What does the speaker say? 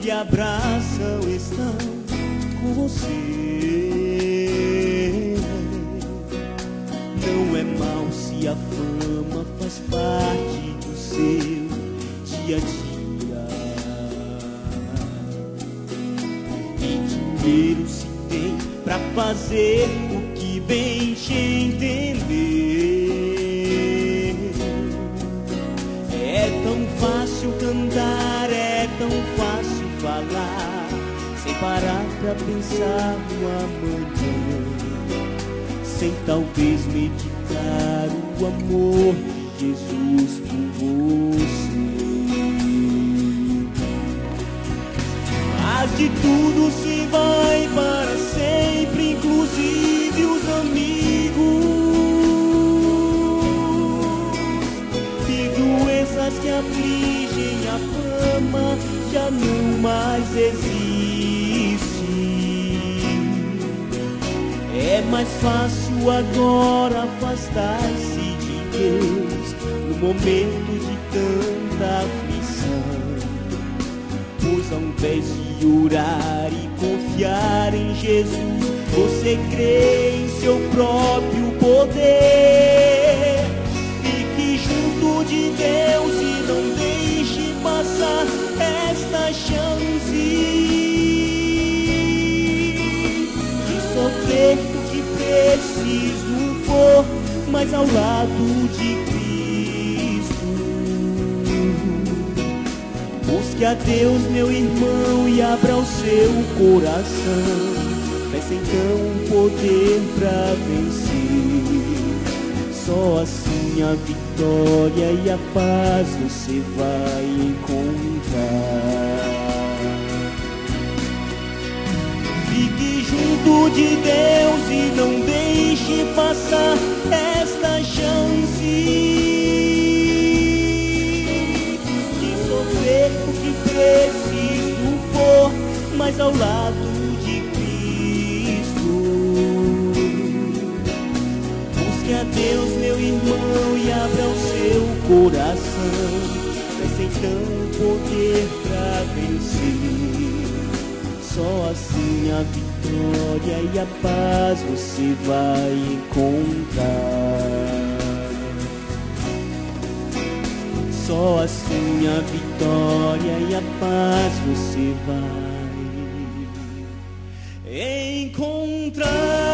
que abraçam estão com você. Não é mal se a fama faz parte do seu dia a dia. E dinheiro se tem pra fazer o que bem te entender. É tão fácil cantar, é tão fácil falar, sem parar pra pensar no amanhã, sem talvez meditar o amor de Jesus por você. Mas de tudo se vai para sempre, inclusive os amigos, e doenças que afligem a fama já não mais existe. É mais fácil agora afastar-se de Deus no momento de tanta aflição, pois ao invés de orar e confiar em Jesus, você crê em seu próprio poder. Fique junto de Deus e não deixe passar esta chance de sofrer o que preciso for, mas ao lado de Cristo. Busque a Deus, meu irmão, e abra o seu coração. Peça então um poder pra vencer. Só assim a vitória e a paz você vai encontrar. Fique junto de Deus e não deixe passar esta chance de sofrer o que preciso for, mas ao lado de Cristo. Busque a Deus, meu irmão, e abra o seu coração. Peça então poder pra vencer. Só assim a vitória e a paz você vai encontrar. Só assim a vitória e a paz você vai encontrar.